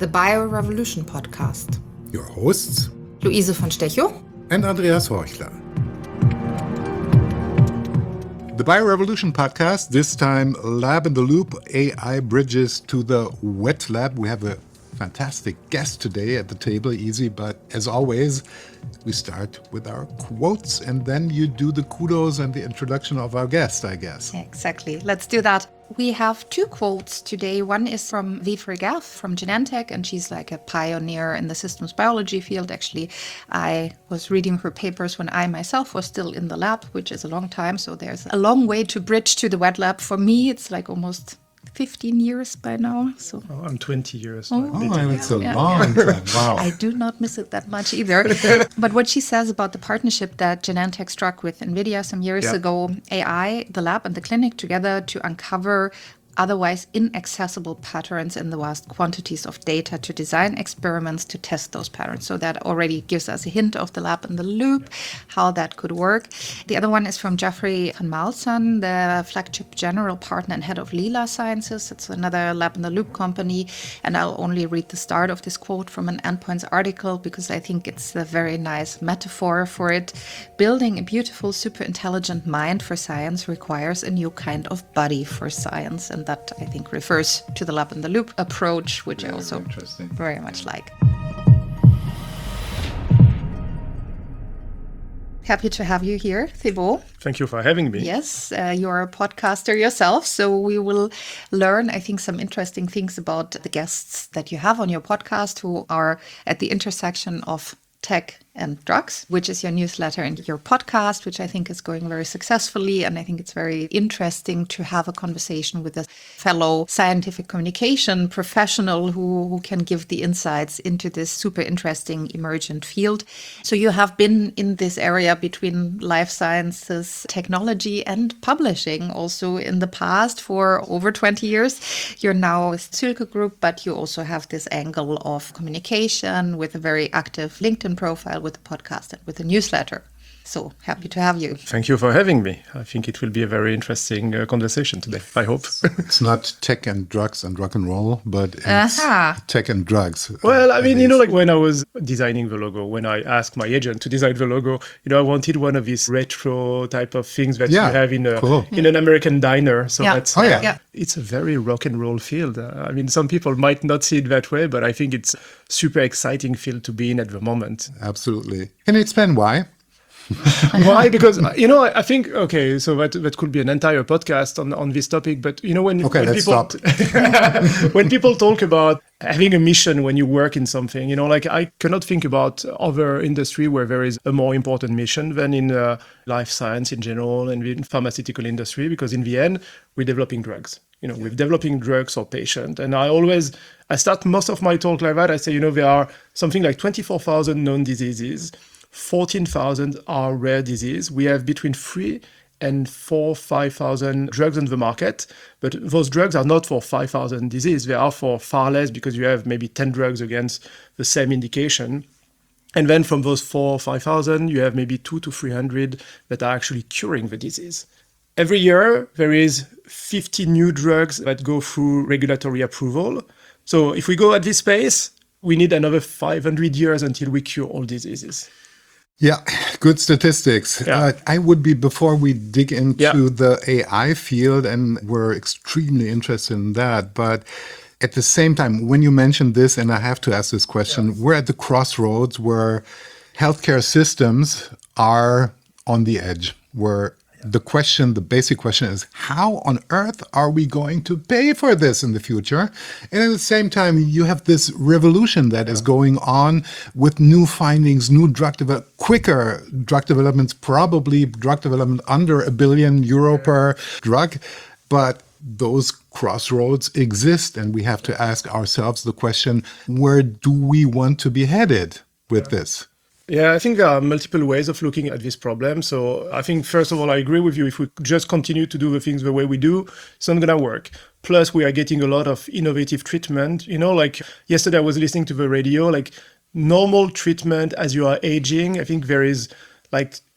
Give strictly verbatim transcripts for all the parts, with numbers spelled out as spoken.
the BioRevolution podcast. Your hosts, Luise von Stechow and Andreas Horchler. The BioRevolution podcast, this time Lab in the Loop, A I bridges to the wet lab. We have a fantastic guest today at the table, easy, but as always, we start with our quotes and then you do the kudos and the introduction of our guest, I guess. Exactly. Let's do that. We have two quotes today. One is from Viv Regev from Genentech, and she's like a pioneer in the systems biology field. Actually, I was reading her papers when I myself was still in the lab, which is a long time. So there's a long way to bridge to the wet lab. For me, it's like almost fifteen years by now. So oh, I'm twenty years. Oh, oh it's a yeah. long time. Wow. I do not miss it that much either. But what she says about the partnership that Genentech struck with NVIDIA some years yeah. ago, A I, the lab and the clinic together to uncover otherwise inaccessible patterns in the vast quantities of data to design experiments to test those patterns. So that already gives us a hint of the lab in the loop, how that could work. The other one is from Geoffrey van Malsen, the flagship general partner and head of Lila Sciences. It's another lab in the loop company. And I'll only read the start of this quote from an Endpoints article because I think it's a very nice metaphor for it. Building a beautiful, super intelligent mind for science requires a new kind of body for science. And that, I think, refers to the lab in the loop approach, which very I also very much like. Happy to have you here, Thibaut. Thank you for having me. Yes, uh, you're a podcaster yourself, so we will learn, I think, some interesting things about the guests that you have on your podcast who are at the intersection of tech and drugs, which is your newsletter and your podcast, which I think is going very successfully. And I think it's very interesting to have a conversation with a fellow scientific communication professional who, who can give the insights into this super interesting emergent field. So you have been in this area between life sciences, technology and publishing also in the past for over twenty years. You're now with Zühlke Group, but you also have this angle of communication with a very active LinkedIn profile, with the podcast and with the newsletter. So happy to have you. Thank you for having me. I think it will be a very interesting uh, conversation today, I hope. It's not tech and drugs and rock and roll, but it's uh-huh. tech and drugs. Well, I mean, you know, like when I was designing the logo, when I asked my agent to design the logo, you know, I wanted one of these retro type of things that yeah, you have in a cool. in an American diner. So yeah. that's oh, yeah. yeah. It's a very rock and roll field. Uh, I mean, some people might not see it that way, but I think it's super exciting field to be in at the moment. Absolutely. Can you explain why? Why? Because, you know, I think, okay, so that that could be an entire podcast on, on this topic. But, you know, when, okay, when let's people stop. when people talk about having a mission when you work in something, you know, like I cannot think about other industry where there is a more important mission than in uh, life science in general and in pharmaceutical industry, because in the end, we're developing drugs. You know, yeah. we're developing drugs for patients. And I always, I start most of my talk like that. I say, you know, there are something like twenty-four thousand known diseases. fourteen thousand are rare disease. We have between three and four, five thousand drugs on the market, but those drugs are not for five thousand disease. They are for far less because you have maybe ten drugs against the same indication. And then from those four or five thousand, you have maybe two to three hundred that are actually curing the disease. Every year, there is fifty new drugs that go through regulatory approval. So if we go at this pace, we need another five hundred years until we cure all diseases. Yeah, good statistics. Yeah. Uh, I would be, before we dig into yeah. the A I field, and we're extremely interested in that, but at the same time, when you mentioned this, and I have to ask this question, yeah. we're at the crossroads where healthcare systems are on the edge, where the question, the basic question is, how on earth are we going to pay for this in the future? And at the same time, you have this revolution that yeah. is going on with new findings, new drug development, quicker drug developments, probably drug development under a billion euro yeah. per drug. But those crossroads exist, and we have to ask ourselves the question, where do we want to be headed with yeah. this? Yeah, I think there are multiple ways of looking at this problem. So I think, first of all, I agree with you. If we just continue to do the things the way we do, it's not going to work. Plus, we are getting a lot of innovative treatment. You know, like yesterday I was listening to the radio, like normal treatment as you are aging. I think there is like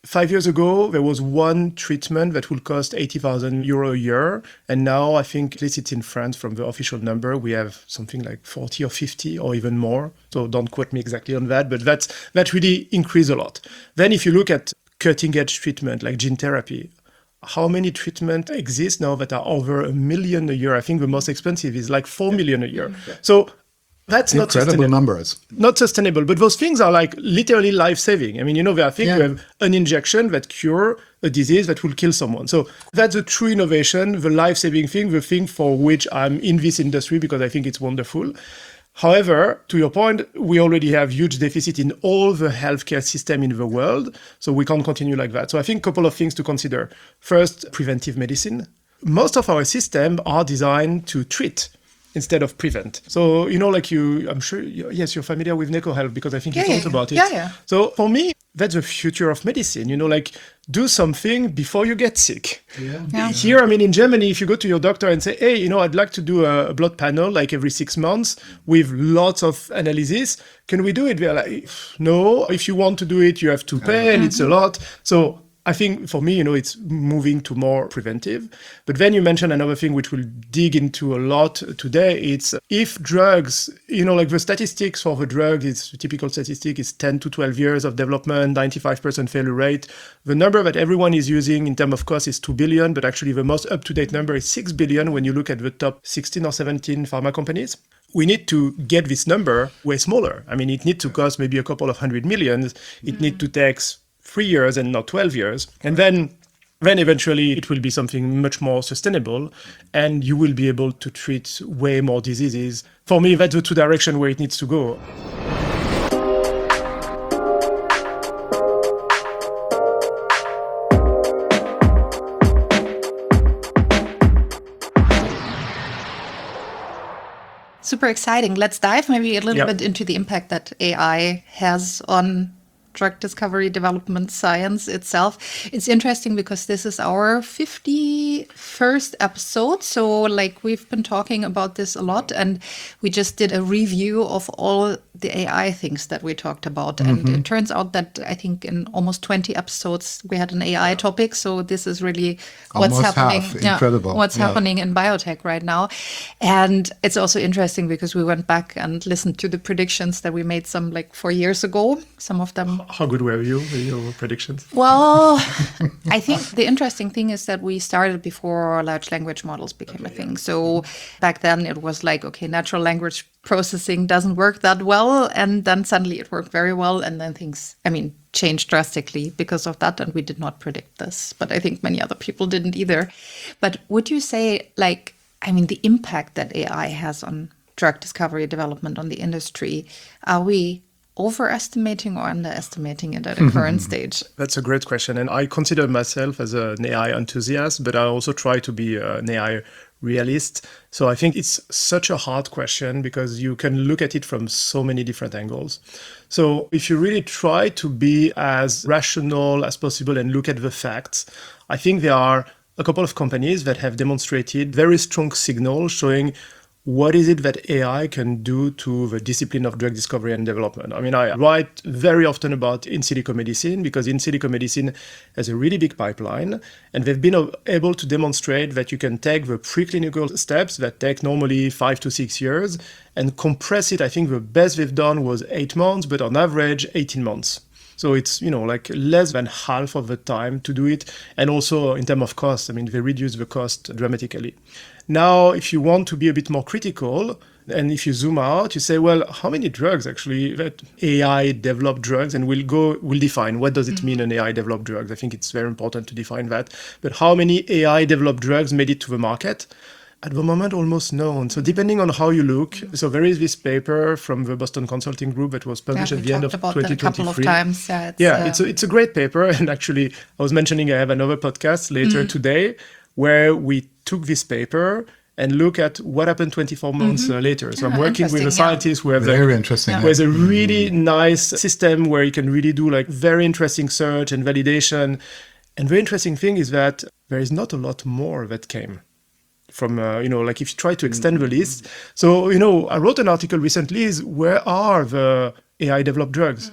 Five years ago, there was one treatment that would cost eighty thousand euro a year. And now I think, at least it's in France from the official number, we have something like forty or fifty or even more. So don't quote me exactly on that, but that's, that really increased a lot. Then if you look at cutting edge treatment like gene therapy, how many treatments exist now that are over a million a year? I think the most expensive is like four million a year. Yeah. So that's not incredible numbers. Not sustainable, but those things are like literally life-saving. I mean, you know, there are things, yeah. you have an injection that cure a disease that will kill someone. So that's a true innovation, the life-saving thing, the thing for which I'm in this industry because I think it's wonderful. However, to your point, we already have huge deficit in all the healthcare system in the world, so we can't continue like that. So I think a couple of things to consider. First, preventive medicine. Most of our systems are designed to treat instead of prevent. So, you know, like you, I'm sure, yes, you're familiar with NecoHealth because I think yeah, you talked yeah, about it. Yeah, yeah. So for me, that's the future of medicine, you know, like do something before you get sick. Yeah. Yeah. Here, I mean, in Germany, if you go to your doctor and say, hey, you know, I'd like to do a blood panel like every six months with lots of analysis, can we do it? They're like, no, if you want to do it, you have to pay and it's a lot. So I think for me, you know, it's moving to more preventive. But then you mentioned another thing which we'll dig into a lot today. It's if drugs, you know, like the statistics for the drug is a typical statistic is ten to twelve years of development, ninety-five percent failure rate. The number that everyone is using in terms of cost is two billion, but actually the most up-to-date number is six billion when you look at the top sixteen or seventeen pharma companies. We need to get this number way smaller. I mean, it needs to cost maybe a couple of hundred millions. It mm-hmm. needs to take three years and not twelve years. And then, then eventually it will be something much more sustainable and you will be able to treat way more diseases. For me, that's the two directions where it needs to go. Super exciting. Let's dive maybe a little yep. bit into the impact that A I has on drug discovery, development, science itself. It's interesting because this is our fifty-first episode. So like we've been talking about this a lot and we just did a review of all the A I things that we talked about. Mm-hmm. And it turns out that I think in almost twenty episodes, we had an A I topic. So this is really what's almost happening. Half. Incredible. Yeah, what's yeah. happening in biotech right now. And it's also interesting because we went back and listened to the predictions that we made some like four years ago. Some of them. How good were you with your predictions? Well, I think the interesting thing is that we started before large language models became okay, a thing. Yeah. So back then it was like, okay, natural language processing doesn't work that well. And then suddenly it worked very well. And then things, I mean, changed drastically because of that. And we did not predict this. But I think many other people didn't either. But would you say, like, I mean, the impact that A I has on drug discovery development on the industry, are we overestimating or underestimating it at a current stage? That's a great question. And I consider myself as an A I enthusiast, but I also try to be an A I realist. So I think it's such a hard question because you can look at it from so many different angles. So if you really try to be as rational as possible and look at the facts, I think there are a couple of companies that have demonstrated very strong signals showing what is it that A I can do to the discipline of drug discovery and development? I mean, I write very often about in silico medicine because in silico medicine has a really big pipeline and they've been able to demonstrate that you can take the preclinical steps that take normally five to six years and compress it. I think the best they've done was eight months, but on average, eighteen months. So it's, you know, like less than half of the time to do it. And also in terms of cost, I mean, they reduce the cost dramatically. Now, if you want to be a bit more critical, and if you zoom out, you say, well, how many drugs actually that A I developed drugs, and we'll go, we'll define what does it mean an A I developed drugs. I think it's very important to define that. But how many A I developed drugs made it to the market? At the moment, almost none. So depending on how you look, so there is this paper from the Boston Consulting Group that was published yeah, at the end of twenty twenty-three. A couple of times. Yeah, it's, yeah, uh... it's, a, it's a great paper. And actually, I was mentioning I have another podcast later mm. today where we took this paper and look at what happened twenty-four months mm-hmm. uh, later. So yeah, I'm working with a scientist yeah. who have very like, interesting. Yeah. Who has a really nice system where you can really do like very interesting search and validation. And the interesting thing is that there is not a lot more that came from, uh, you know, like if you try to extend the list. So, you know, I wrote an article recently is where are the A I developed drugs? Mm.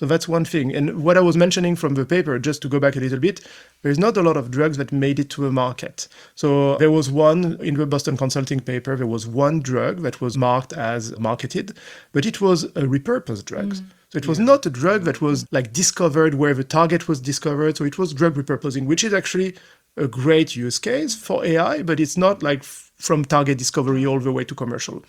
So that's one thing. And what I was mentioning from the paper, just to go back a little bit, there's not a lot of drugs that made it to the market. So there was one in the Boston Consulting paper, there was one drug that was marked as marketed, but it was a repurposed drug. Mm. So it was yeah. not a drug that was like discovered where the target was discovered. So it was drug repurposing, which is actually a great use case for A I, but it's not like f- from target discovery all the way to commercial.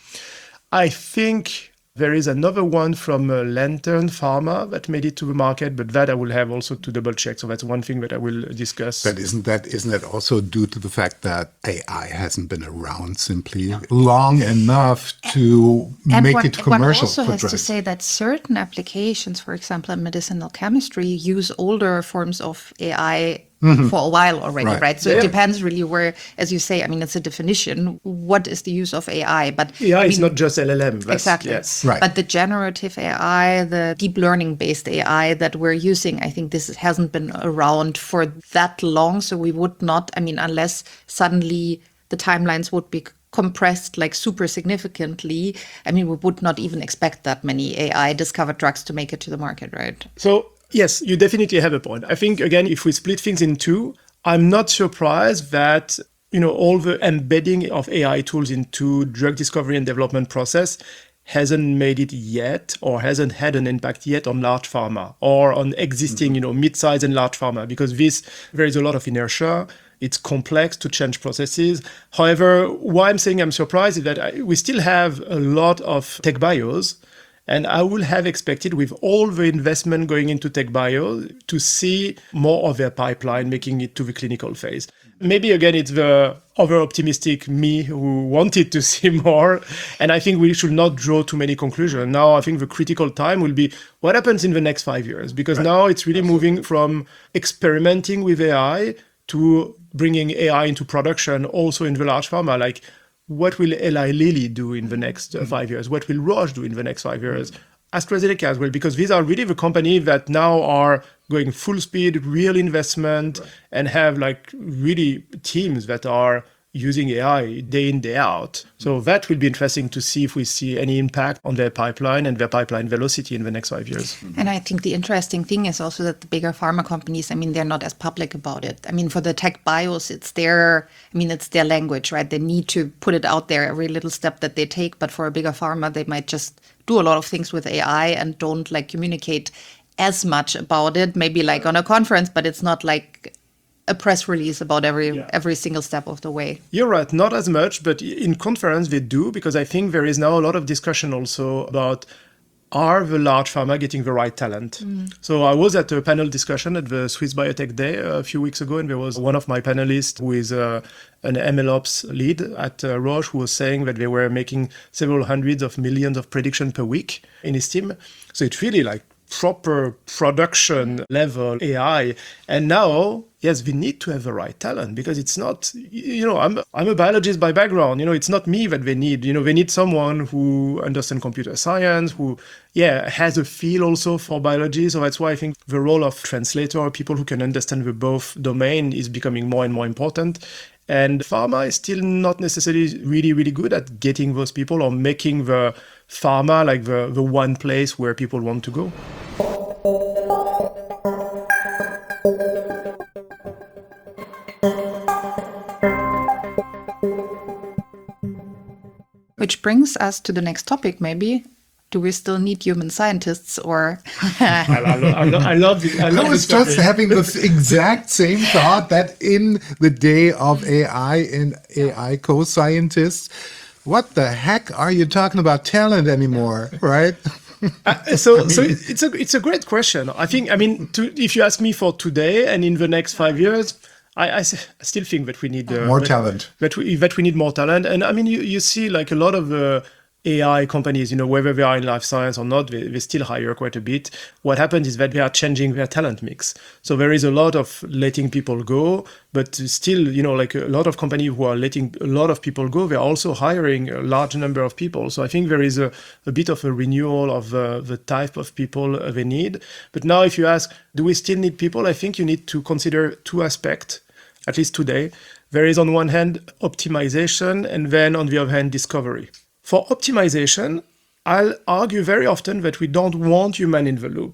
I think there is another one from uh, Lantern Pharma that made it to the market, but that I will have also to double check. So that's one thing that I will discuss. But isn't that isn't that also due to the fact that A I hasn't been around simply long enough to and make one, it commercial? One also for has drugs? to say that certain applications, for example, in medicinal chemistry, use older forms of A I. Mm-hmm. For a while already, right? right? So yeah. it depends really where, as you say, I mean, it's a definition. What is the use of A I? But A I I is mean, not just L L M. Exactly. Yes. Right. But the generative A I, the deep learning based A I that we're using, I think this hasn't been around for that long. So we would not, I mean, unless suddenly the timelines would be compressed like super significantly, I mean, we would not even expect that many A I discovered drugs to make it to the market, right? So yes, you definitely have a point. I think, again, if we split things in two, I'm not surprised that, you know, all the embedding of A I tools into drug discovery and development process hasn't made it yet or hasn't had an impact yet on large pharma or on existing, mm-hmm. you know, mid-size and large pharma, because this, there is a lot of inertia. It's complex to change processes. However, why I'm saying I'm surprised is that I, we still have a lot of tech bios. And I would have expected, with all the investment going into tech bio, to see more of their pipeline making it to the clinical phase. Maybe, again, it's the over-optimistic me who wanted to see more. And I think we should not draw too many conclusions. Now, I think the critical time will be what happens in the next five years. Because right. now it's really Absolutely. moving from experimenting with A I to bringing A I into production also in the large pharma. Like, what will Eli Lilly do in the next uh, five years? What will Roche do in the next five years? AstraZeneca as well, because these are really the companies that now are going full speed, real investment, right. and have like really teams that are using A I day in, day out. So that will be interesting to see if we see any impact on their pipeline and their pipeline velocity in the next five years. And I think the interesting thing is also that the bigger pharma companies, I mean, they're not as public about it. I mean, for the tech bios, it's their, I mean, it's their language, right? They need to put it out there every little step that they take. But for a bigger pharma, they might just do a lot of things with A I and don't like communicate as much about it, maybe like on a conference, but it's not like a press release about every yeah. every single step of the way. You're right, not as much, but in conference they do, because I think there is now a lot of discussion also about, are the large pharma getting the right talent? Mm. So I was at a panel discussion at the Swiss Biotech Day a few weeks ago, and there was one of my panelists who is uh, an MLOps lead at uh, Roche, who was saying that they were making several hundreds of millions of prediction per week in his team. So it's really like proper production level A I. And now, yes, we need to have the right talent, because it's not, you know, I'm I'm a biologist by background. You know, it's not me that they need. You know, they need someone who understands computer science, who, yeah, has a feel also for biology. So that's why I think the role of translator, people who can understand the both domain, is becoming more and more important. And pharma is still not necessarily really, really good at getting those people or making the pharma like the, the one place where people want to go. Which brings us to the next topic, maybe. Do we still need human scientists, or? I, I, lo- I, lo- I love it. I, love I was just topic. having the exact same thought that in the day of A I and A I co-scientists, what the heck are you talking about talent anymore, right? uh, so, I mean, so it's a it's a great question. I think. I mean, to, if you ask me for today and in the next five years, I, I still think that we need uh, more talent. That we that we need more talent. And I mean, you, you see like a lot of the uh, A I companies, you know, whether they are in life science or not, they, they still hire quite a bit. What happens is that they are changing their talent mix. So there is a lot of letting people go, but still, you know, like a lot of companies who are letting a lot of people go, they're also hiring a large number of people. So I think there is a, a bit of a renewal of uh, the type of people they need. But now if you ask, do we still need people? I think you need to consider two aspects, at least today. There is on one hand optimization, and then on the other hand discovery. For optimization, I'll argue very often that we don't want human in the loop.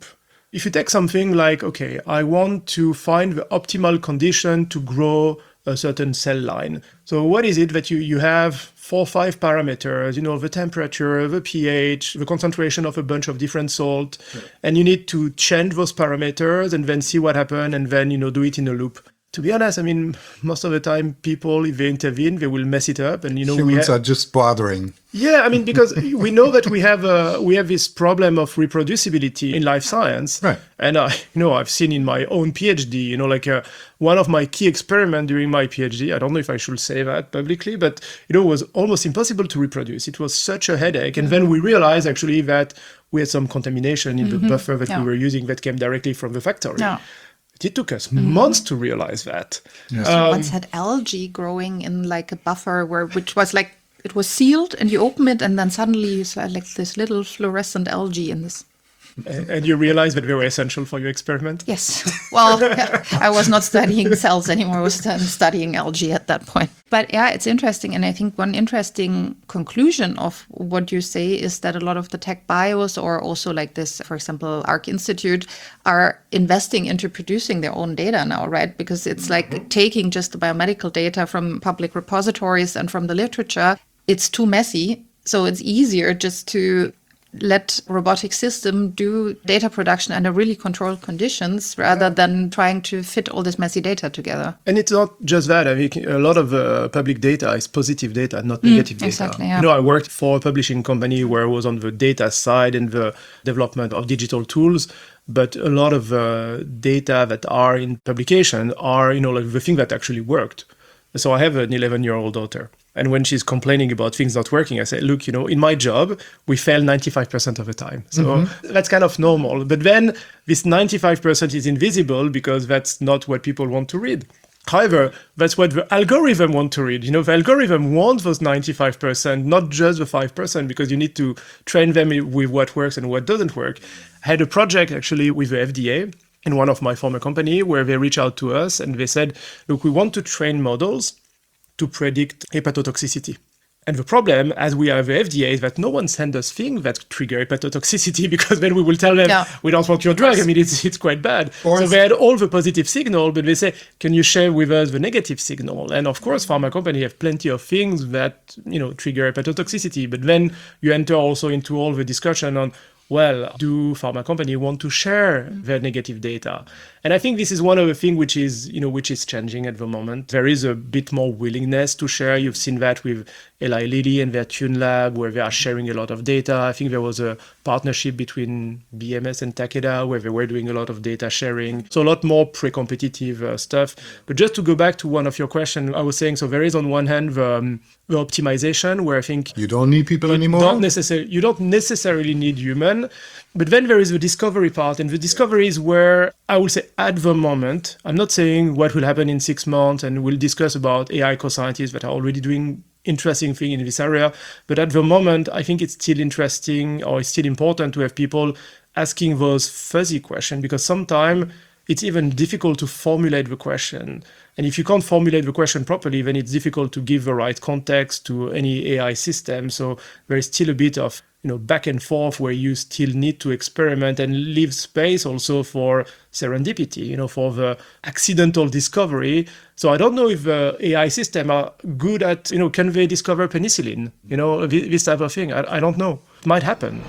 If you take something like, okay, I want to find the optimal condition to grow a certain cell line. So what is it that you, you have four or five parameters, you know, the temperature, the pH, the concentration of a bunch of different salt, yeah. and you need to change those parameters and then see what happens and then, you know, do it in a loop. To be honest, I mean, most of the time people, if they intervene, they will mess it up. And, you know, humans we ha- are just bothering. Yeah, I mean, because we know that we have a, we have this problem of reproducibility in life science. Right. And I, you know, I've seen in my own PhD, you know, like uh, one of my key experiments during my PhD, I don't know if I should say that publicly, but, you know, it was almost impossible to reproduce. It was such a headache. And then we realized actually that we had some contamination in mm-hmm. the buffer that yeah. we were using that came directly from the factory. Yeah. It took us mm-hmm. months to realize that. Yes. Um, I once had algae growing in like a buffer where, which was like, it was sealed and you open it and then suddenly you saw like this little fluorescent algae in this. And you realized that they were essential for your experiment? Yes. Well, I was not studying cells anymore. I was studying algae at that point. But yeah, it's interesting. And I think one interesting conclusion of what you say is that a lot of the tech bios or also like this, for example, Arc Institute are investing into producing their own data now, right? Because it's like mm-hmm. taking just the biomedical data from public repositories and from the literature. It's too messy. So it's easier just to let robotic system do data production under really controlled conditions rather than trying to fit all this messy data together. And it's not just that. I mean, a lot of uh, public data is positive data, not negative mm, data. Exactly, yeah. You know, I worked for a publishing company where I was on the data side and the development of digital tools. But a lot of uh, data that are in publication are, you know, like the thing that actually worked. So I have an eleven-year-old daughter. And when she's complaining about things not working, I say, look, you know, in my job, we fail ninety-five percent of the time. So mm-hmm. that's kind of normal. But then this ninety-five percent is invisible because that's not what people want to read. However, that's what the algorithm want to read. You know, the algorithm wants those ninety-five percent, not just the five percent, because you need to train them with what works and what doesn't work. I had a project actually with the F D A in one of my former company where they reached out to us and they said, look, we want to train models to predict hepatotoxicity. And the problem, as we have the F D A, is that no one sends us things that trigger hepatotoxicity because then we will tell them, yeah. we don't want your drug. I mean, it's it's quite bad. So they had all the positive signal, but they say, can you share with us the negative signal? And of course, pharma companies have plenty of things that, you know, trigger hepatotoxicity. But then you enter also into all the discussion on, well, do pharma companies want to share their negative data? And I think this is one of the things which is, you know, which is changing at the moment. There is a bit more willingness to share. You've seen that with Eli Lilly and their TuneLab, where they are sharing a lot of data. I think there was a partnership between B M S and Takeda, where they were doing a lot of data sharing. So a lot more pre-competitive uh, stuff. But just to go back to one of your questions, I was saying, so there is on one hand the, um, the optimization, where I think you don't need people anymore. Don't necessarily, you don't necessarily need human. But then there is the discovery part, and the discovery is where I will say at the moment, I'm not saying what will happen in six months, and we'll discuss about A I co-scientists that are already doing interesting thing in this area. But at the moment, I think it's still interesting, or it's still important to have people asking those fuzzy questions, because sometimes it's even difficult to formulate the question. And if you can't formulate the question properly, then it's difficult to give the right context to any A I system. So there is still a bit of, you know, back and forth where you still need to experiment and leave space also for serendipity, you know, for the accidental discovery. So I don't know if the A I system are good at, you know, can they discover penicillin? You know, this type of thing. I, I don't know. It might happen.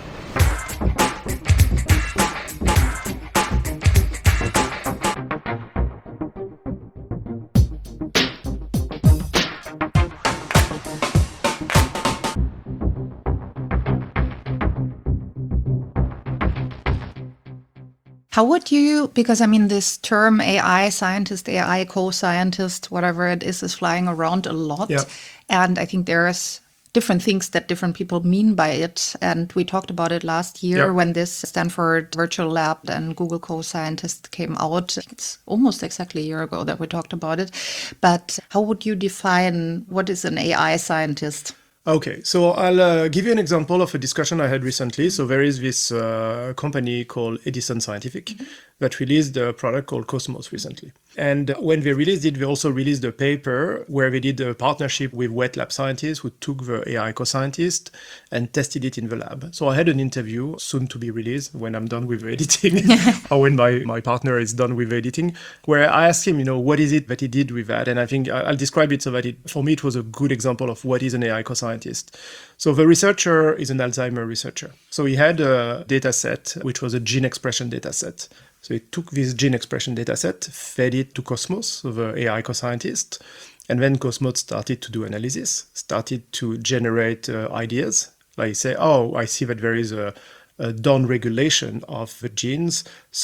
How would you, because I mean, this term A I scientist, A I co-scientist, whatever it is, is flying around a lot. Yeah. And I think there's different things that different people mean by it. And we talked about it last year yeah. when this Stanford Virtual Lab and Google co-scientist came out. It's almost exactly a year ago that we talked about it. But how would you define what is an A I scientist? Okay, so I'll uh, give you an example of a discussion I had recently. So there is this uh, company called Edison Scientific. Mm-hmm. that released a product called Cosmos recently. And when they released it, they also released a paper where they did a partnership with wet lab scientists who took the A I co-scientist and tested it in the lab. So I had an interview soon to be released when I'm done with editing or when my, my partner is done with editing, where I asked him, you know, what is it that he did with that? And I think I'll describe it so that it, for me, it was a good example of what is an A I co-scientist. So the researcher is an Alzheimer researcher. So he had a data set, which was a gene expression data set. So he took this gene expression data set, fed it to Cosmos, so the A I co-scientist, and then Cosmos started to do analysis, started to generate uh, ideas. Like say, oh, I see that there is a, a down-regulation of the genes.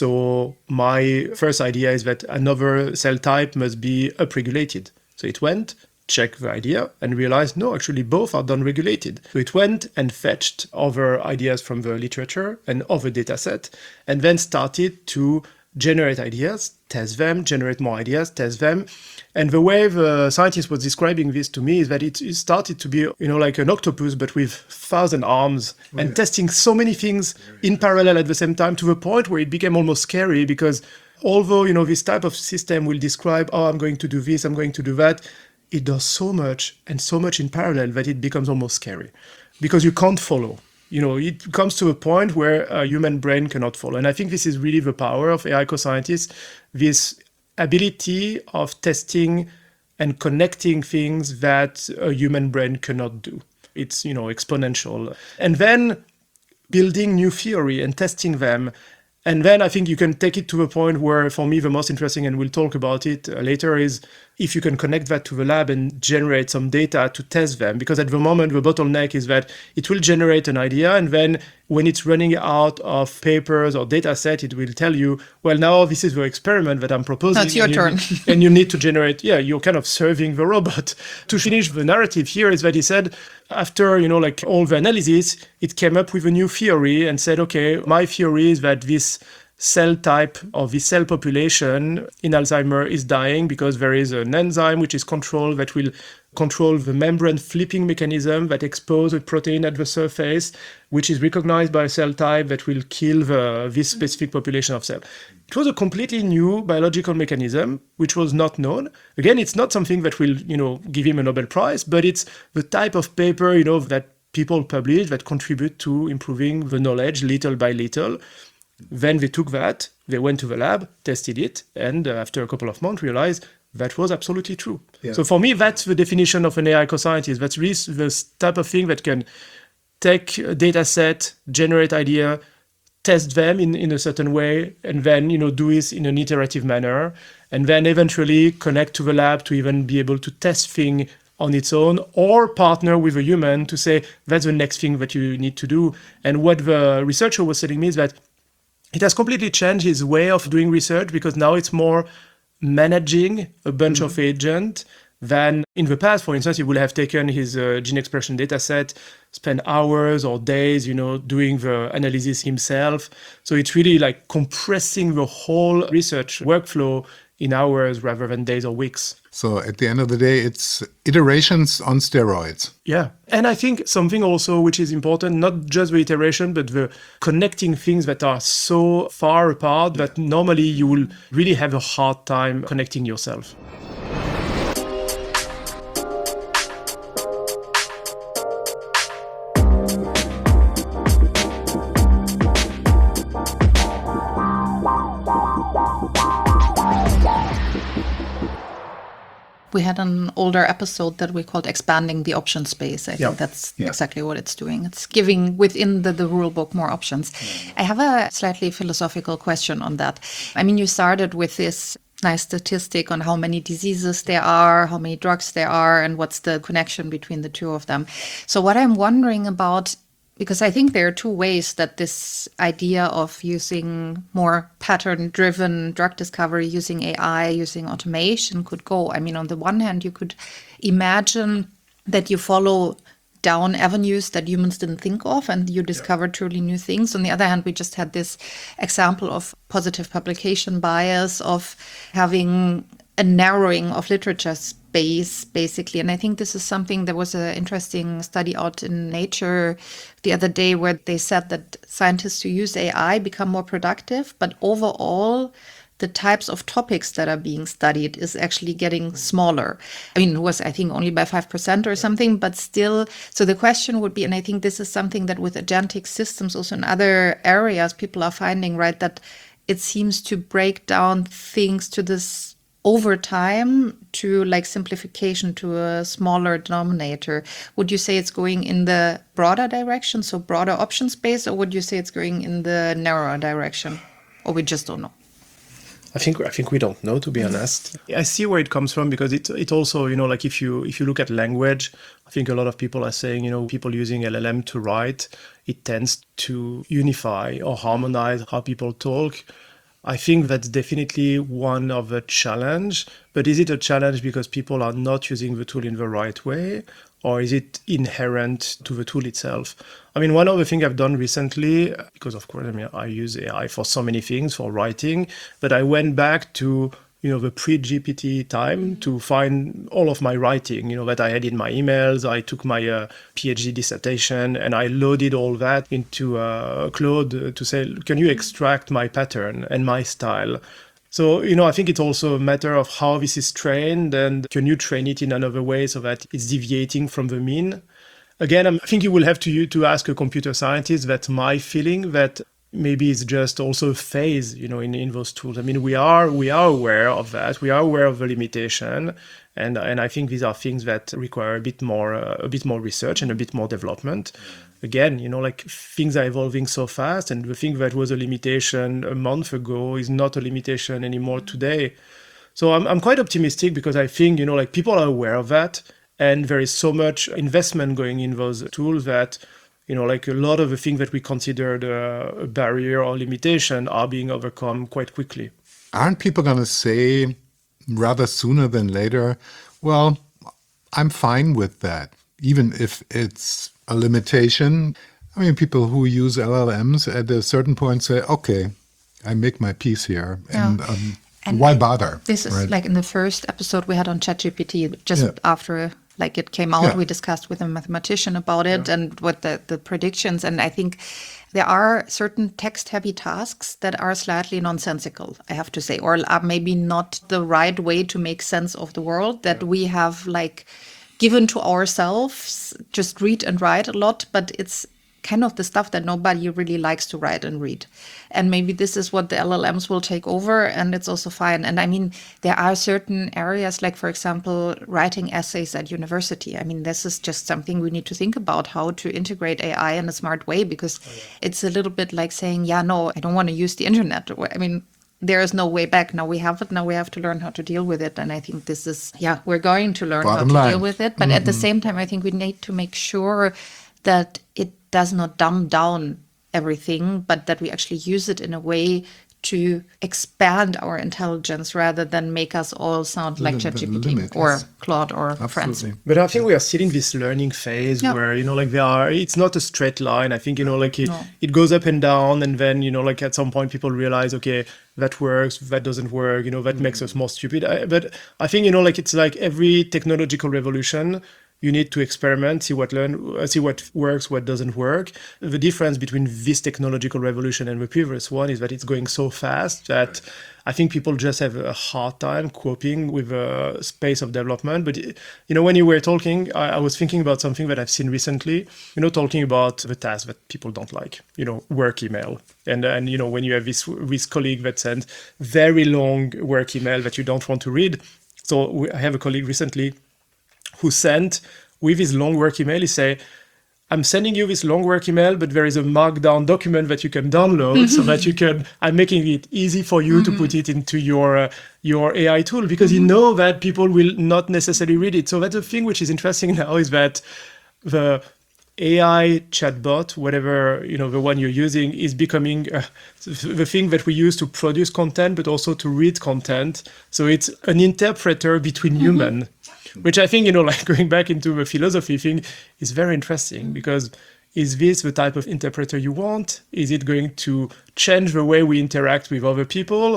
So my first idea is that another cell type must be upregulated. So it went, checked the idea, and realized, no, actually both are down-regulated. So it went and fetched other ideas from the literature and other data set, and then started to generate ideas, test them, generate more ideas, test them. And the way the scientist was describing this to me is that it, it started to be, you know, like an octopus, but with thousand arms, oh, and yeah. testing so many things in parallel at the same time, to the point where it became almost scary, because although, you know, this type of system will describe, oh, I'm going to do this, I'm going to do that, it does so much and so much in parallel that it becomes almost scary, because you can't follow. You know, it comes to a point where a human brain cannot follow. And I think this is really the power of A I co-scientists, this ability of testing and connecting things that a human brain cannot do. It's, you know, exponential. And then building new theory and testing them. And then I think you can take it to a point where, for me, the most interesting, and we'll talk about it later, is if you can connect that to the lab and generate some data to test them. Because at the moment, the bottleneck is that it will generate an idea, and then when it's running out of papers or data set, it will tell you, well, now this is the experiment that I'm proposing. That's your and turn. You, and you need to generate, yeah, you're kind of serving the robot. To finish the narrative here is that he said, after, you know, like all the analysis, it came up with a new theory and said, okay, my theory is that this cell type of the cell population in Alzheimer is dying because there is an enzyme which is controlled that will control the membrane flipping mechanism that exposes a protein at the surface, which is recognized by a cell type that will kill the, this specific population of cells. It was a completely new biological mechanism, which was not known. Again, it's not something that will, you know, give him a Nobel Prize, but it's the type of paper, you know, that people publish that contribute to improving the knowledge little by little. Then they took that, they went to the lab, tested it, and uh, after a couple of months realized that was absolutely true. Yeah. So for me, that's the definition of an A I co-scientist. That's really the type of thing that can take a data set, generate idea, test them in, in a certain way, and then, you know, do it in an iterative manner, and then eventually connect to the lab to even be able to test things on its own, or partner with a human to say, that's the next thing that you need to do. And what the researcher was telling me is that it has completely changed his way of doing research, because now it's more managing a bunch mm-hmm. of agents than in the past. For instance, he would have taken his uh, gene expression data set, spend hours or days, you know, doing the analysis himself. So it's really like compressing the whole research workflow in hours rather than days or weeks. So at the end of the day, it's iterations on steroids. Yeah. And I think something also which is important, not just the iteration, but the connecting things that are so far apart that normally you will really have a hard time connecting yourself. We had an older episode that we called Expanding the Option Space. I yeah. think that's yeah. exactly what it's doing. It's giving within the, the rule book more options. Yeah. I have a slightly philosophical question on that. I mean, you started with this nice statistic on how many diseases there are, how many drugs there are, and what's the connection between the two of them. So what I'm wondering about, because I think there are two ways that this idea of using more pattern-driven drug discovery, using A I, using automation could go. I mean, on the one hand, you could imagine that you follow down avenues that humans didn't think of and you discover yeah. truly new things. On the other hand, we just had this example of positive publication bias, of having a narrowing of literature base, basically. And I think this is something, there was an interesting study out in Nature the other day where they said that scientists who use A I become more productive, but overall, the types of topics that are being studied is actually getting smaller. I mean, it was, I think, only by five percent or something, but still. So the question would be, and I think this is something that with agentic systems, also in other areas, people are finding, right, that it seems to break down things to this over time to like simplification to a smaller denominator. Would you say it's going in the broader direction, so broader option space, or would you say it's going in the narrower direction? Or we just don't know? I think I think we don't know, to be honest. I see where it comes from because it it also, you know, like if you if you look at language, I think a lot of people are saying, you know, people using L L M to write, it tends to unify or harmonize how people talk. I think that's definitely one of the challenge, but is it a challenge because people are not using the tool in the right way? Or is it inherent to the tool itself? I mean, one of the things I've done recently, because of course, I mean, I use A I for so many things, for writing, but I went back to, you know, the pre-G P T time to find all of my writing, you know, that I had in my emails. I took my uh, PhD dissertation and I loaded all that into uh, Claude to say, can you extract my pattern and my style? So, you know, I think it's also a matter of how this is trained and can you train it in another way so that it's deviating from the mean? Again, I think you will have to to ask a computer scientist. That's my feeling, that maybe it's just also a phase, you know, in, in those tools. I mean, we are we are aware of that. We are aware of the limitation. And and I think these are things that require a bit more uh, a bit more research and a bit more development. Again, you know, like things are evolving so fast, and the thing that was a limitation a month ago is not a limitation anymore today. So I'm I'm quite optimistic because I think, you know, like people are aware of that, and there is so much investment going in those tools that, you know, like a lot of the things that we considered a, a barrier or limitation are being overcome quite quickly. Aren't people going to say rather sooner than later, well, I'm fine with that, even if it's a limitation? I mean, people who use L L Ms at a certain point say, okay, I make my peace here. And, Yeah. um, And why bother? This is right? like in the first episode we had on ChatGPT, just Yeah. after like it came out, Yeah. we discussed with a mathematician about it and what the, the predictions. And I think there are certain text-heavy tasks that are slightly nonsensical, I have to say, or are maybe not the right way to make sense of the world that we have like given to ourselves, just read and write a lot, but it's kind of the stuff that nobody really likes to write and read. And maybe this is what the L L Ms will take over, and it's also fine. And I mean, there are certain areas, like, for example, writing essays at university. I mean, this is just something we need to think about, how to integrate A I in a smart way, because oh, yeah. it's a little bit like saying, yeah, no, I don't want to use the internet. I mean, there is no way back. Now we have it. Now we have to learn how to deal with it. And I think this is, yeah, we're going to learn Bottom how to line. deal with it. But mm-hmm. at the same time, I think we need to make sure that it does not dumb down everything, but that we actually use it in a way to expand our intelligence rather than make us all sound like ChatGPT or Claude or Absolutely. friends. But I think we are still in this learning phase yeah. where, you know, like there are, it's not a straight line. I think, you know, like it, no. it goes up and down. And then, you know, like at some point people realize, okay, that works, that doesn't work, you know, that mm-hmm. makes us more stupid. I, but I think, you know, like it's like every technological revolution, you need to experiment, see what learn, see what works, what doesn't work. The difference between this technological revolution and the previous one is that it's going so fast that I think people just have a hard time coping with the space of development. But, you know, when you were talking, I, I was thinking about something that I've seen recently, you know, talking about the tasks that people don't like, you know, work email. And, and you know, when you have this, this colleague that sends very long work email that you don't want to read. So we, I have a colleague recently who sent with his long work email, he say, I'm sending you this long work email, but there is a markdown document that you can download mm-hmm. so that you can, I'm making it easy for you mm-hmm. to put it into your uh, your A I tool, because mm-hmm. you know that people will not necessarily read it. So that's the thing which is interesting now, is that the A I chatbot, whatever, you know, the one you're using, is becoming uh, the thing that we use to produce content, but also to read content. So it's an interpreter between mm-hmm. human. Which I think, you know, like going back into the philosophy thing is very interesting, because is this the type of interpreter you want? Is it going to change the way we interact with other people?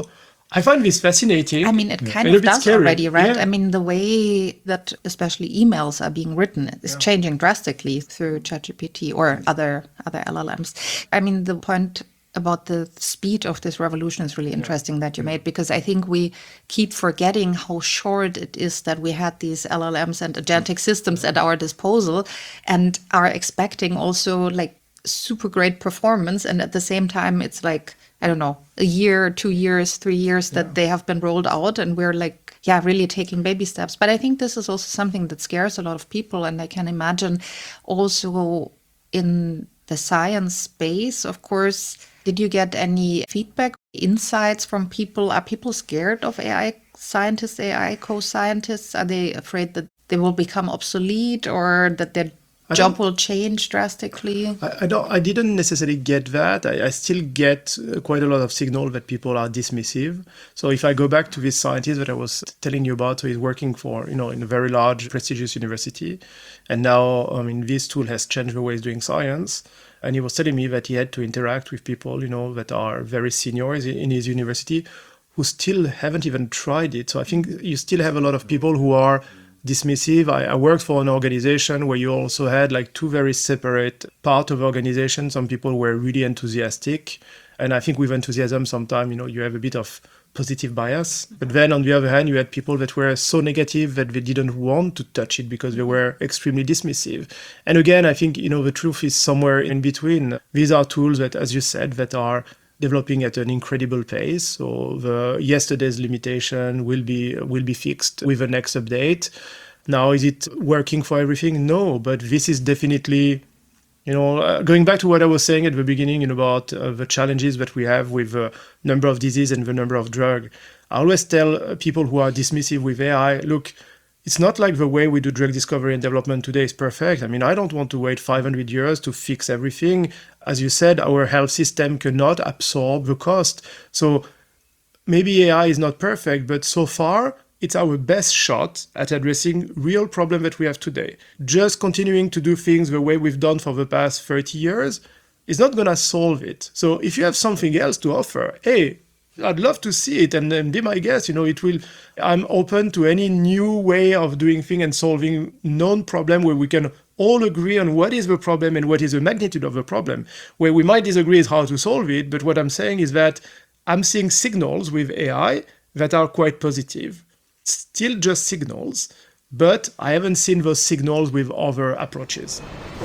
I find this fascinating. I mean, it kind And a of bit does scary. already, right? Yeah. I mean, the way that especially emails are being written is changing drastically through ChatGPT or other other L L Ms. I mean, the point about the speed of this revolution is really interesting that you made, because I think we keep forgetting how short it is that we had these L L Ms and agentic systems at our disposal and are expecting also like super great performance. And at the same time, it's like, I don't know, a year, two years, three years that they have been rolled out. And we're like, yeah, really taking baby steps. But I think this is also something that scares a lot of people. And I can imagine also in the science space, of course, did you get any feedback, insights from people? Are people scared of A I scientists, A I co-scientists? Are they afraid that they will become obsolete or that their job will change drastically? I, I don't. I didn't necessarily get that. I, I still get uh, quite a lot of signal that people are dismissive. So if I go back to this scientist that I was telling you about, so he's working for, you know, in a very large, prestigious university, and now, I mean, this tool has changed the way he's doing science. And he was telling me that he had to interact with people, you know, that are very senior in his university, who still haven't even tried it. So I think you still have a lot of people who are dismissive. I, I worked for an organization where you also had like two very separate parts of organization. Some people were really enthusiastic. And I think with enthusiasm, sometimes, you know, you have a bit of positive bias. But then on the other hand, you had people that were so negative that they didn't want to touch it because they were extremely dismissive. And again, I think, you know, the truth is somewhere in between. These are tools that, as you said, that are developing at an incredible pace. So the yesterday's limitation will be will be fixed with the next update. Now, is it working for everything? No, but this is definitely, you know, uh, going back to what I was saying at the beginning, you know, about uh, the challenges that we have with the number of disease and the number of drug. I always tell uh, people who are dismissive with A I, look, it's not like the way we do drug discovery and development today is perfect. I mean, I don't want to wait five hundred years to fix everything. As you said, our health system cannot absorb the cost. So maybe A I is not perfect, but so far, it's our best shot at addressing real problems that we have today. Just continuing to do things the way we've done for the past thirty years is not going to solve it. So if you have something else to offer, hey, I'd love to see it and, and be my guest. You know, it will. I'm open to any new way of doing things and solving known problem where we can all agree on what is the problem and what is the magnitude of the problem. Where we might disagree is how to solve it. But what I'm saying is that I'm seeing signals with A I that are quite positive. Still just signals, but I haven't seen those signals with other approaches.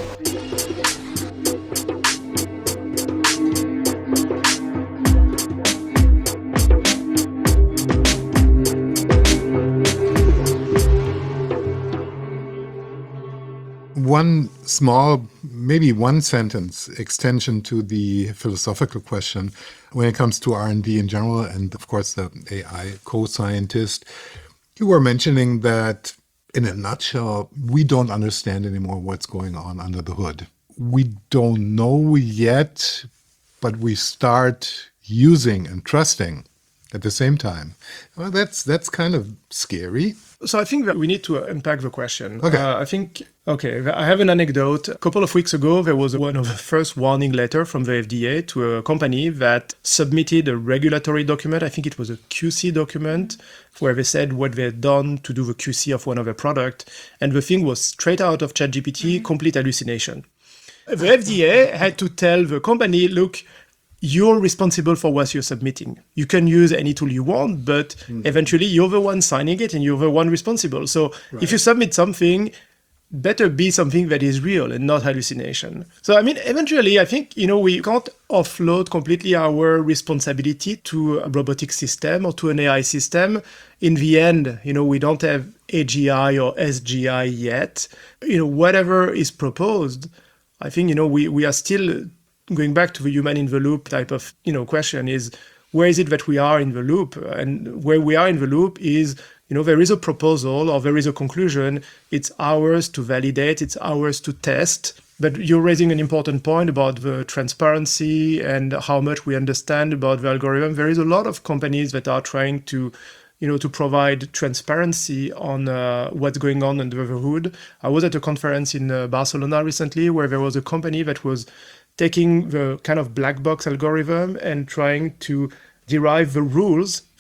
One small, maybe one sentence extension to the philosophical question when it comes to R and D in general, and of course the A I co-scientist. You were mentioning that, in a nutshell, we don't understand anymore what's going on under the hood. We don't know yet, but we start using and trusting at the same time. Well, that's that's kind of scary. So I think that we need to unpack the question. Okay. Uh, I think, okay, I have an anecdote. A couple of weeks ago, there was one of the first warning letter from the F D A to a company that submitted a regulatory document. I think it was a Q C document where they said what they had done to do the Q C of one of their product. And the thing was straight out of ChatGPT, mm-hmm. complete hallucination. The F D A had to tell the company, look, you're responsible for what you're submitting. You can use any tool you want, but mm. eventually you're the one signing it and you're the one responsible. So right. if you submit something, better be something that is real and not hallucination. So, I mean, eventually, I think, you know, we can't offload completely our responsibility to a robotic system or to an A I system. In the end, you know, we don't have A G I or S G I yet. You know, whatever is proposed, I think, you know, we, we are still going back to the human in the loop type of, you know, question is, where is it that we are in the loop? And where we are in the loop is, you know, there is a proposal or there is a conclusion. It's ours to validate. It's ours to test. But you're raising an important point about the transparency and how much we understand about the algorithm. There is a lot of companies that are trying to, you know, to provide transparency on uh, what's going on under the hood. I was at a conference in uh, Barcelona recently where there was a company that was taking the kind of black box algorithm and trying to derive the rules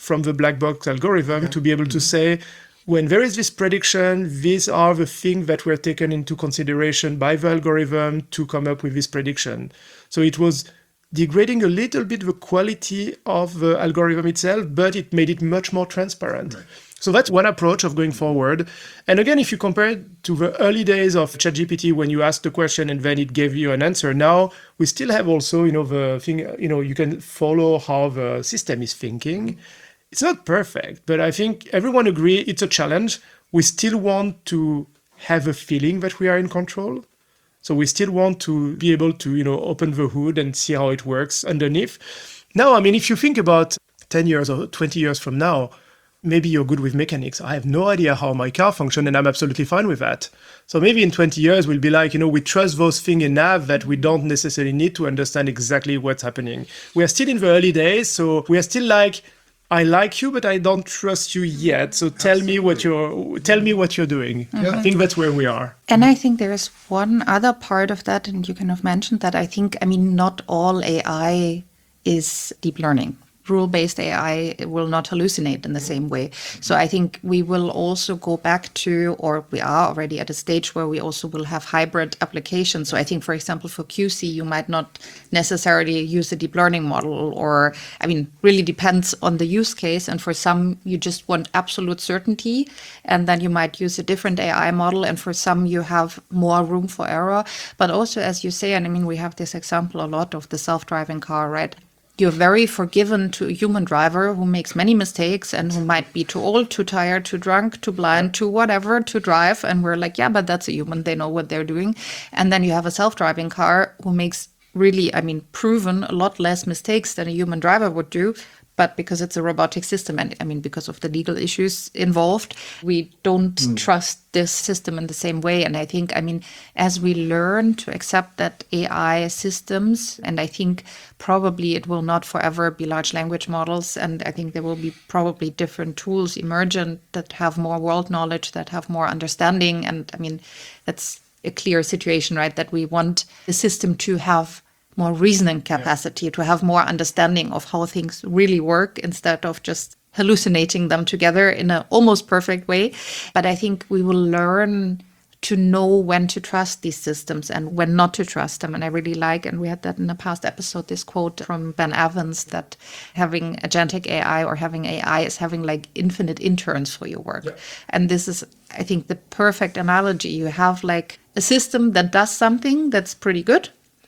from the black box algorithm yeah. to be able to say, when there is this prediction, these are the things that were taken into consideration by the algorithm to come up with this prediction. So it was degrading a little bit the quality of the algorithm itself, but it made it much more transparent. Right. So that's one approach of going forward. And again, if you compare it to the early days of ChatGPT, when you asked the question and then it gave you an answer, now we still have also, you know, the thing, you know, you can follow how the system is thinking. It's not perfect, but I think everyone agrees it's a challenge. We still want to have a feeling that we are in control. So we still want to be able to, you know, open the hood and see how it works underneath. Now, I mean, if you think about ten years or twenty years from now, maybe you're good with mechanics. I have no idea how my car functions, and I'm absolutely fine with that. So maybe in twenty years, we'll be like, you know, we trust those things enough that we don't necessarily need to understand exactly what's happening. We are still in the early days, so we are still like, I like you, but I don't trust you yet. So tell Absolutely. me what you're tell me what you're doing. Mm-hmm. I think that's where we are. And I think there is one other part of that, and you kind of mentioned that. I think, I mean, not all A I is deep learning. Rule-based A I will not hallucinate in the same way. So I think we will also go back to, or we are already at a stage where we also will have hybrid applications. So I think, for example, for Q C, you might not necessarily use a deep learning model, or, I mean, really depends on the use case. And for some, you just want absolute certainty, and then you might use a different A I model. And for some, you have more room for error. But also, as you say, and I mean, we have this example a lot of the self-driving car, right? You're very forgiven to a human driver who makes many mistakes and who might be too old, too tired, too drunk, too blind, too whatever to drive. And we're like, yeah, but that's a human. They know what they're doing. And then you have a self-driving car who makes really, I mean, proven a lot less mistakes than a human driver would do. But because it's a robotic system, and I mean, because of the legal issues involved, we don't mm. trust this system in the same way. And I think, I mean, as we learn to accept that A I systems, and I think probably it will not forever be large language models, and I think there will be probably different tools emergent that have more world knowledge, that have more understanding. And I mean, that's a clear situation, right? That we want the system to have more reasoning capacity, yeah. to have more understanding of how things really work instead of just hallucinating them together in an almost perfect way. But I think we will learn to know when to trust these systems and when not to trust them. And I really like, and we had that in a past episode, this quote from Ben Evans, that having agentic A I or having A I is having like infinite interns for your work. Yeah. And this is, I think, the perfect analogy. You have like a system that does something that's pretty good.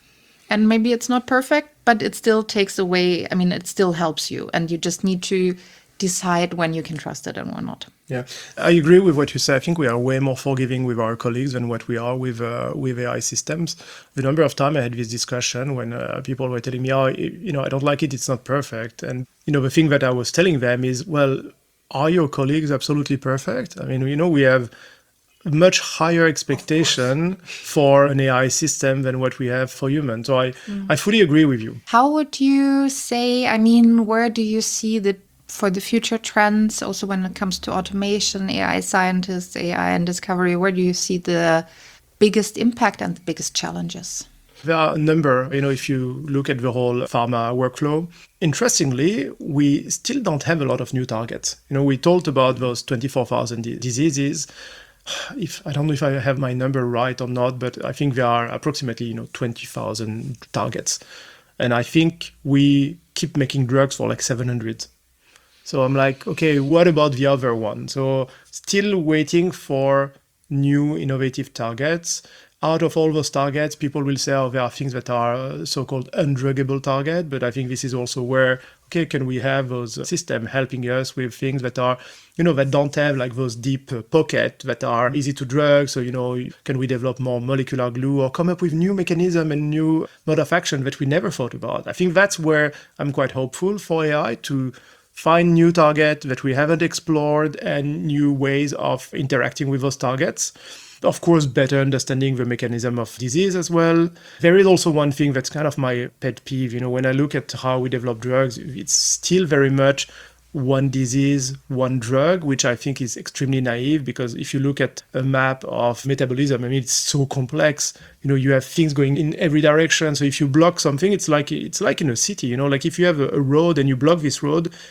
And maybe it's not perfect, but it still takes away, I mean, it still helps you. And you just need to decide when you can trust it and when not. Yeah, I agree with what you say. I think we are way more forgiving with our colleagues than what we are with uh, with A I systems. The number of times I had this discussion when uh, people were telling me, oh, you know, I don't like it, it's not perfect. And, you know, the thing that I was telling them is, well, are your colleagues absolutely perfect? I mean, you know, we have much higher expectation for an A I system than what we have for humans. So I, mm. I fully agree with you. How would you say, I mean, where do you see the, for the future trends, also when it comes to automation, A I scientists, A I and discovery, where do you see the biggest impact and the biggest challenges? There are a number, you know, if you look at the whole pharma workflow. Interestingly, we still don't have a lot of new targets. You know, we talked about those twenty-four thousand d- diseases. If I don't know if I have my number right or not, but I think there are approximately, you know, twenty thousand targets. And I think we keep making drugs for like seven hundred. So I'm like, okay, what about the other one? So still waiting for new innovative targets. Out of all those targets, people will say, oh, there are things that are so-called undruggable targets. But I think this is also where, okay, can we have those systems helping us with things that are, you know, that don't have like those deep uh, pockets that are easy to drug. So, you know, can we develop more molecular glue or come up with new mechanism and new mode of action that we never thought about? I think that's where I'm quite hopeful for A I to find new targets that we haven't explored and new ways of interacting with those targets. Of course, better understanding the mechanism of disease as well. There is also one thing that's kind of my pet peeve. You know, when I look at how we develop drugs, it's still very much one disease, one drug, which I think is extremely naive, because if you look at a map of metabolism, I mean, it's so complex. You know, you have things going in every direction. So if you block something, it's like it's like in a city, you know, like if you have a, a road and you block this road,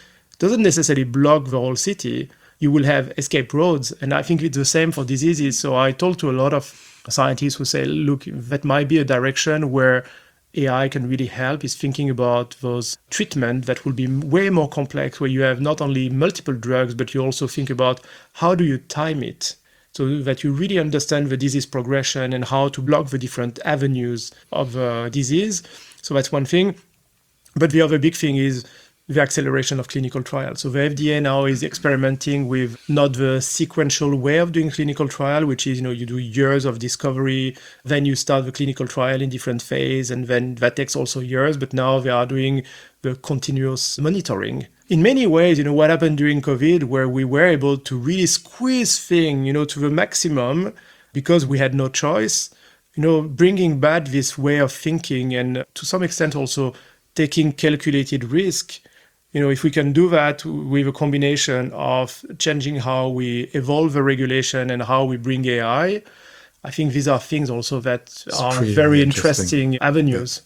doesn't necessarily block the whole city. You will have escape roads. And I think it's the same for diseases. So I talk to a lot of scientists who say, look, that might be a direction where A I can really help, is thinking about those treatments that will be way more complex, where you have not only multiple drugs, but you also think about how do you time it so that you really understand the disease progression and how to block the different avenues of uh, disease. So that's one thing. But the other big thing is the acceleration of clinical trials. So the F D A now is experimenting with not the sequential way of doing clinical trial, which is, you know, you do years of discovery, then you start the clinical trial in different phase, and then that takes also years. But now they are doing the continuous monitoring. In many ways, you know, what happened during COVID, where we were able to really squeeze things, you know, to the maximum because we had no choice, you know, bringing back this way of thinking and to some extent also taking calculated risk. You know, if we can do that with a combination of changing how we evolve the regulation and how we bring A I, I think these are things also that It's are really very interesting. interesting avenues.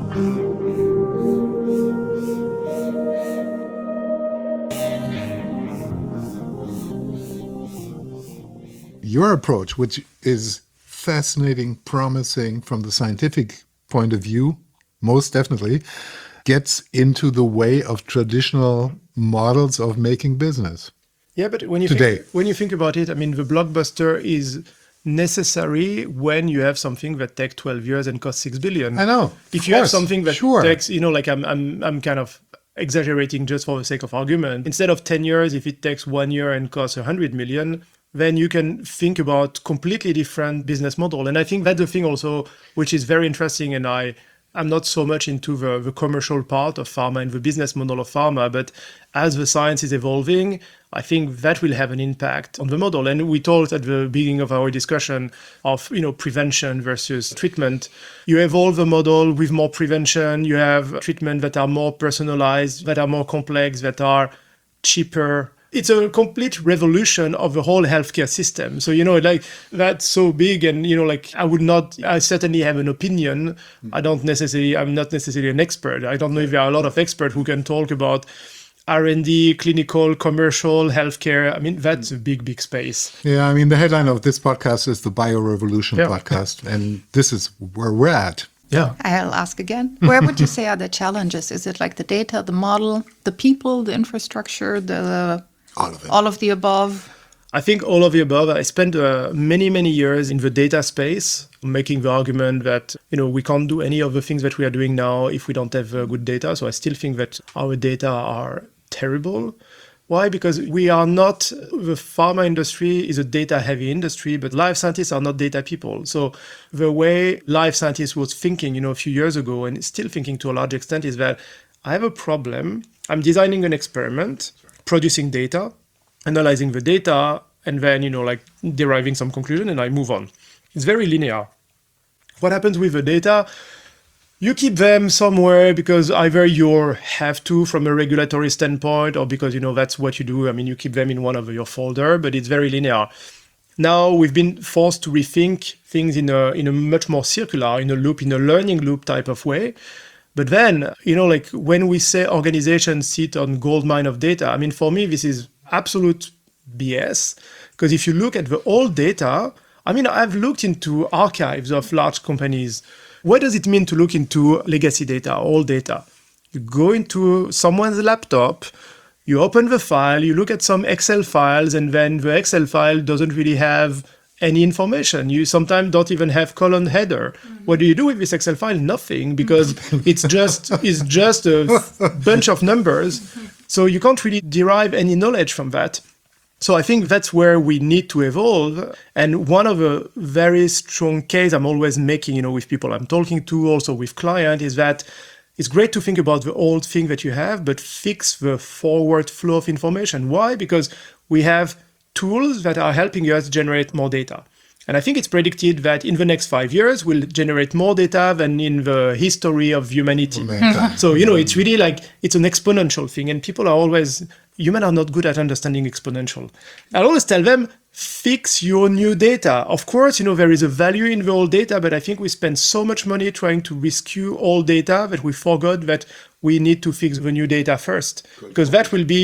Your approach, which is fascinating, promising from the scientific point of view, most definitely, gets into the way of traditional models of making business. Yeah, but when you Today. think, when you think about it, I mean, the blockbuster is necessary when you have something that takes twelve years and costs six billion. I know. If of you have course, something that sure. takes, you know, like I'm, I'm, I'm kind of exaggerating just for the sake of argument. Instead of ten years, if it takes one year and costs a hundred million, then you can think about completely different business model. And I think that's the thing also, which is very interesting. And I, I'm not so much into the, the commercial part of pharma and the business model of pharma, but as the science is evolving, I think that will have an impact on the model. And we talked at the beginning of our discussion of, you know, prevention versus treatment. You evolve the model with more prevention. You have treatment that are more personalized, that are more complex, that are cheaper. It's a complete revolution of the whole healthcare system. So, you know, like that's so big, and, you know, like I would not, I certainly have an opinion. I don't necessarily, I'm not necessarily an expert. I don't know if there are a lot of experts who can talk about R and D, clinical, commercial, healthcare. I mean, that's a big, big space. Yeah, I mean, the headline of this podcast is the Biorevolution Yeah. podcast, and this is where we're at. Yeah. I'll ask again. Where would you say are the challenges? Is it like the data, the model, the people, the infrastructure, the All of it. all of the above? I think all of the above. I spent uh, many, many years in the data space, making the argument that, you know, we can't do any of the things that we are doing now if we don't have uh, good data. So I still think that our data are terrible. Why? Because we are not, the pharma industry is a data heavy industry, but life scientists are not data people. So the way life scientists was thinking, you know, a few years ago, and still thinking to a large extent, is that I have a problem. I'm designing an experiment, producing data, analyzing the data, and then, you know, like deriving some conclusion, and I move on. It's very linear. What happens with the data? You keep them somewhere because either you have to from a regulatory standpoint, or because, you know, that's what you do. I mean, you keep them in one of your folder, but it's very linear. Now we've been forced to rethink things in a in a much more circular, in a loop, in a learning loop type of way. But then, you know, like when we say organizations sit on gold mine of data, I mean, for me, this is absolute B S. Because if you look at the old data, I mean, I've looked into archives of large companies. What does it mean to look into legacy data, old data? You go into someone's laptop, you open the file, you look at some Excel files, and then the Excel file doesn't really have any information. You sometimes don't even have column header. Mm-hmm. What do you do with this Excel file? Nothing, because it's just it's just a bunch of numbers. So you can't really derive any knowledge from that. So I think that's where we need to evolve. And one of the very strong case I'm always making, you know, with people I'm talking to, also with clients, is that it's great to think about the old thing that you have, but fix the forward flow of information. Why? Because we have tools that are helping us generate more data. And I think it's predicted that in the next five years, we'll generate more data than in the history of humanity. Mankind. So, you know, it's really like, it's an exponential thing. And people are always, humans are not good at understanding exponential. I always tell them, fix your new data. Of course, you know, there is a value in the old data, but I think we spend so much money trying to rescue old data that we forgot that we need to fix the new data first. Because that will be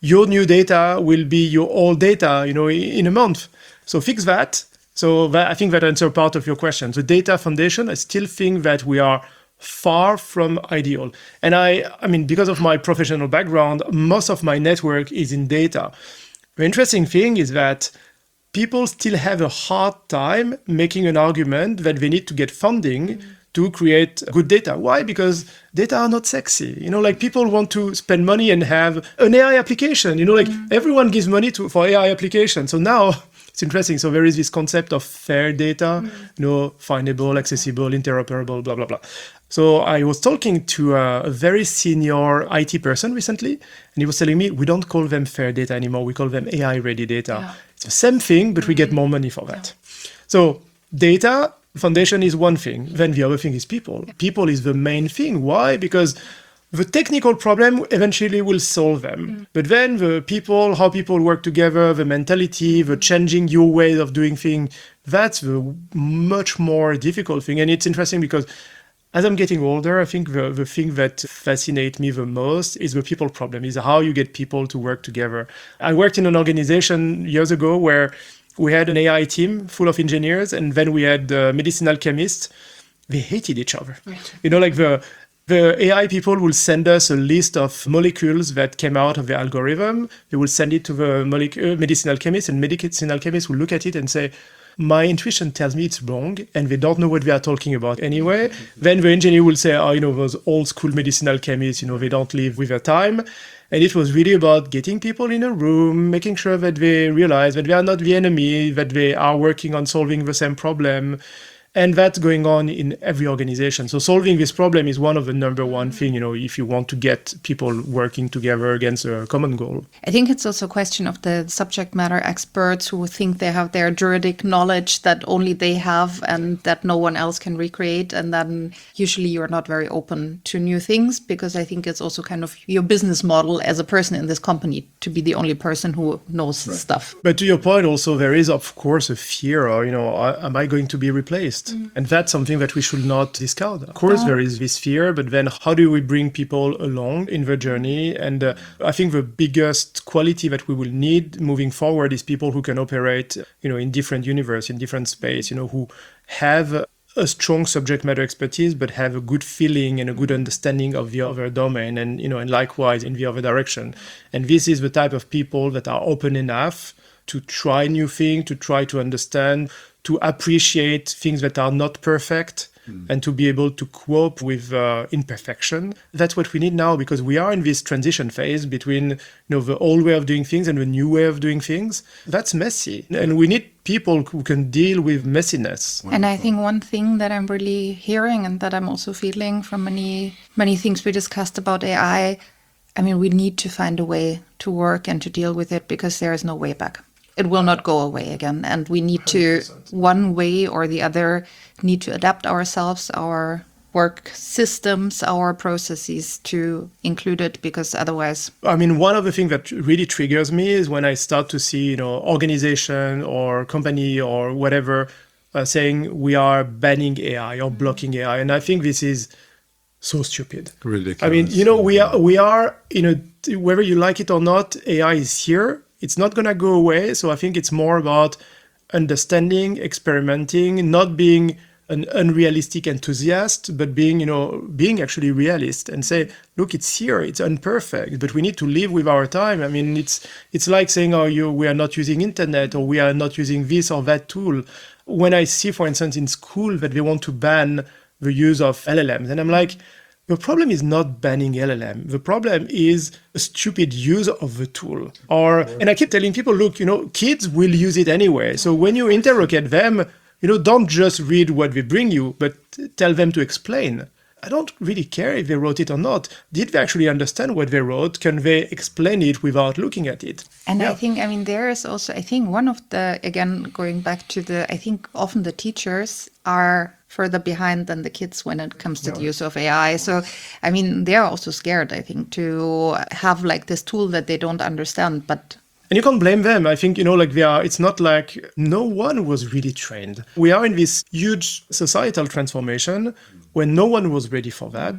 your new data will be your old data, you know, in a month. So fix that. So that, I think that answers part of your question. The data foundation, I still think that we are far from ideal. And I, I mean, because of my professional background, most of my network is in data. The interesting thing is that people still have a hard time making an argument that they need to get funding mm-hmm. to create good data. Why? Because data are not sexy. You know, like people want to spend money and have an A I application. You know, like mm-hmm. everyone gives money to for A I application. So now it's interesting. So there is this concept of fair data, mm-hmm. you know, findable, accessible, interoperable, blah, blah, blah. So I was talking to a, a very senior I T person recently, and he was telling me, we don't call them fair data anymore. We call them A I-ready data. Yeah. It's the same thing, but mm-hmm. we get more money for that. Yeah. So data foundation is one thing. Then the other thing is people. Yeah. People is the main thing. Why? Because the technical problem eventually will solve them. Mm. But then the people, how people work together, the mentality, the changing your way of doing things, that's the much more difficult thing. And it's interesting because as I'm getting older, I think the, the thing that fascinates me the most is the people problem, is how you get people to work together. I worked in an organization years ago where we had an A I team full of engineers, and then we had uh, medicinal chemists. They hated each other. Right. You know, like the the A I people will send us a list of molecules that came out of the algorithm. They will send it to the molecule, uh, medicinal chemist, and medicinal chemists will look at it and say, my intuition tells me it's wrong, and they don't know what they are talking about anyway. Then the engineer will say, oh, you know, those old school medicinal chemists, you know, they don't live with their time. And it was really about getting people in a room, making sure that they realize that they are not the enemy, that they are working on solving the same problem. And that's going on in every organization. So solving this problem is one of the number one thing, you know, if you want to get people working together against a common goal. I think it's also a question of the subject matter experts who think they have their juridic knowledge that only they have and that no one else can recreate. And then usually you're not very open to new things, because I think it's also kind of your business model as a person in this company to be the only person who knows right. stuff. But to your point also, there is, of course, a fear, or, you know, am I going to be replaced? Mm. And that's something that we should not discount. Of course, oh. there is this fear, but then how do we bring people along in the journey? And uh, I think the biggest quality that we will need moving forward is people who can operate, you know, in different universe, in different space, you know, who have a strong subject matter expertise, but have a good feeling and a good understanding of the other domain, and, you know, and likewise in the other direction. And this is the type of people that are open enough to try new things, to try to understand, to appreciate things that are not perfect, mm. and to be able to cope with uh, imperfection. That's what we need now, because we are in this transition phase between, you know, the old way of doing things and the new way of doing things. That's messy. And we need people who can deal with messiness. And I think one thing that I'm really hearing, and that I'm also feeling from many, many things we discussed about A I, I mean, we need to find a way to work and to deal with it, because there is no way back. It will not go away again. And we need to, one way or the other, need to adapt ourselves, our work systems, our processes to include it, because otherwise... I mean, one of the things that really triggers me is when I start to see, you know, organization or company or whatever uh, saying we are banning A I or blocking A I. And I think this is so stupid. Ridiculous. I mean, you know, we are, we are, you know, whether you like it or not, A I is here. It's not going to go away. So I think it's more about understanding, experimenting, not being an unrealistic enthusiast, but being, you know, being actually realist and say, look, it's here, it's imperfect, but we need to live with our time. I mean, it's it's like saying, oh, you, we are not using internet, or we are not using this or that tool. When I see, for instance, in school that they want to ban the use of L L Ms, and I'm like, the problem is not banning L L M. The problem is a stupid use of the tool. Or, and I keep telling people, look, you know, kids will use it anyway. So when you interrogate them, you know, don't just read what they bring you, but tell them to explain. I don't really care if they wrote it or not. Did they actually understand what they wrote? Can they explain it without looking at it? And yeah. I think, I mean, there is also, I think one of the, again, going back to the, I think often the teachers are further behind than the kids when it comes to the use of A I. So, I mean, they're also scared, I think, to have like this tool that they don't understand, but... And you can't blame them. I think, you know, like they are, it's not like no one was really trained. We are in this huge societal transformation when no one was ready for that.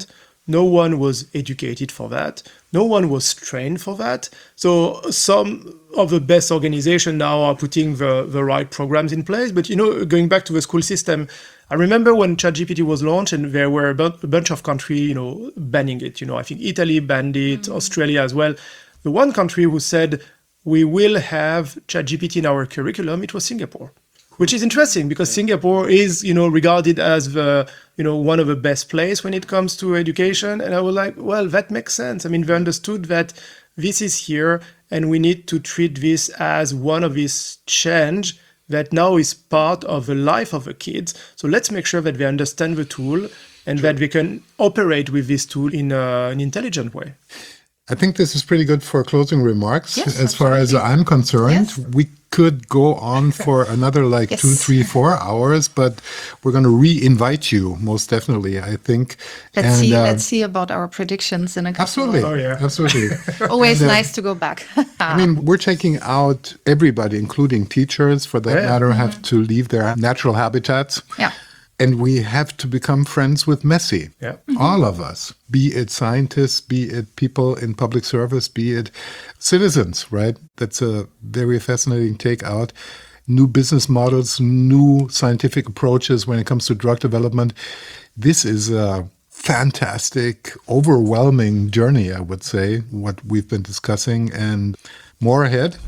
No one was educated for that. No one was trained for that. So some of the best organizations now are putting the, the right programs in place. But, you know, going back to the school system, I remember when ChatGPT was launched and there were a, bu- a bunch of countries, you know, banning it. You know, I think Italy banned it, mm-hmm. Australia as well. The one country who said, we will have ChatGPT in our curriculum, it was Singapore. Which is interesting because Singapore is, you know, regarded as the, you know, one of the best places when it comes to education. And I was like, well, that makes sense. I mean, they understood that this is here and we need to treat this as one of these change that now is part of the life of the kids. So let's make sure that they understand the tool and True. That they can operate with this tool in uh, an intelligent way. I think this is pretty good for closing remarks. Yes, as far as I'm concerned, yes. we could go on for another like yes. two, three, four hours, but we're going to re-invite you most definitely, I think. Let's and, see. Uh, let's see about our predictions in a couple absolutely. of Oh, yeah. Absolutely. Always and, uh, nice to go back. I mean, we're taking out everybody, including teachers, for that yeah. matter, mm-hmm. have to leave their natural habitats. Yeah. And we have to become friends with Messi. Yeah. Mm-hmm. All of us, be it scientists, be it people in public service, be it citizens, right? That's a very fascinating take out. New business models, new scientific approaches when it comes to drug development. This is a fantastic, overwhelming journey, I would say, what we've been discussing, and more ahead.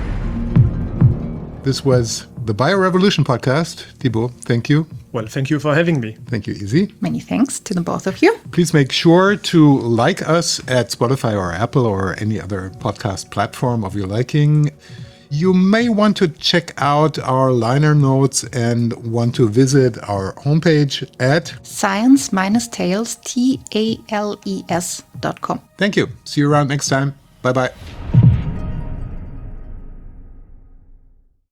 This was the BioRevolution podcast. Thibaut, thank you. Well, thank you for having me. Thank you, Izzy. Many thanks to the both of you. Please make sure to like us at Spotify or Apple or any other podcast platform of your liking. You may want to check out our liner notes and want to visit our homepage at science dash tales, T A L E S dot com. Thank you. See you around next time. Bye-bye.